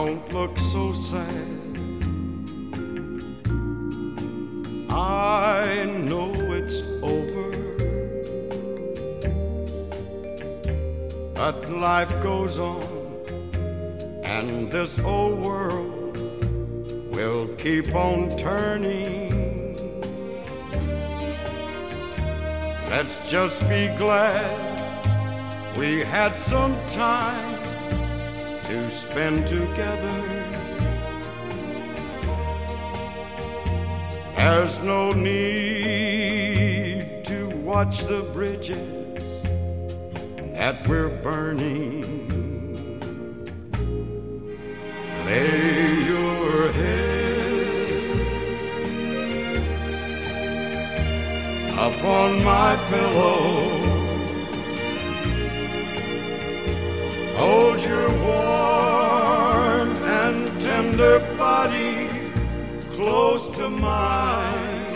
Don't look so sad. I know it's over, but life goes on, and this old world will keep on turning. Let's just be glad we had some time to spend together. There's no need to watch the bridges that we're burning. Lay your head upon my pillow. Hold your warm and tender body close to mine.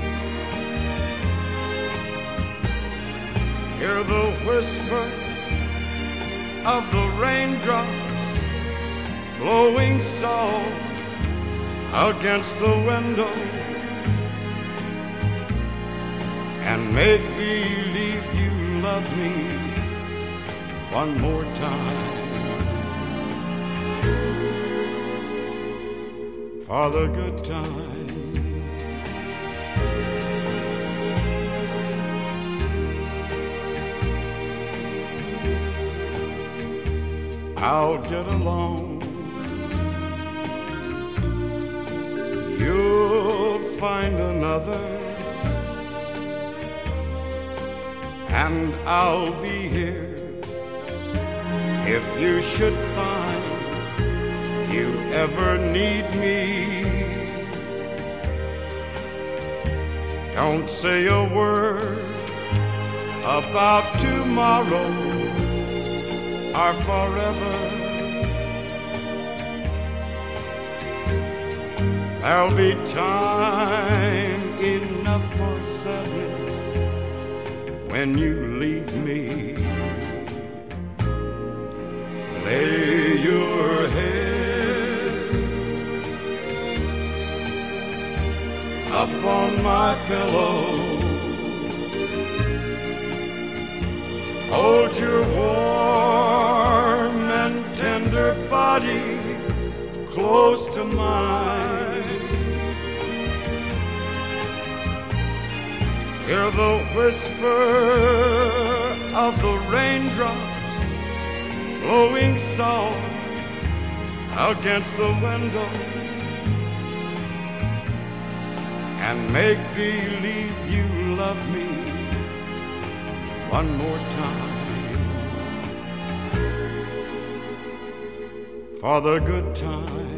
Hear the whisper of the raindrops blowing soft against the window, and make believe you love me one more time. For the good time. I'll get along. You'll find another, and I'll be here if you should find you ever need me. Don't say a word about tomorrow or forever. There'll be time enough for sadness when you leave me. Lay your head upon my pillow. Hold your warm and tender body close to mine. Hear the whisper of the raindrops blowing soft against the window, and make believe you love me one more time. For the good time.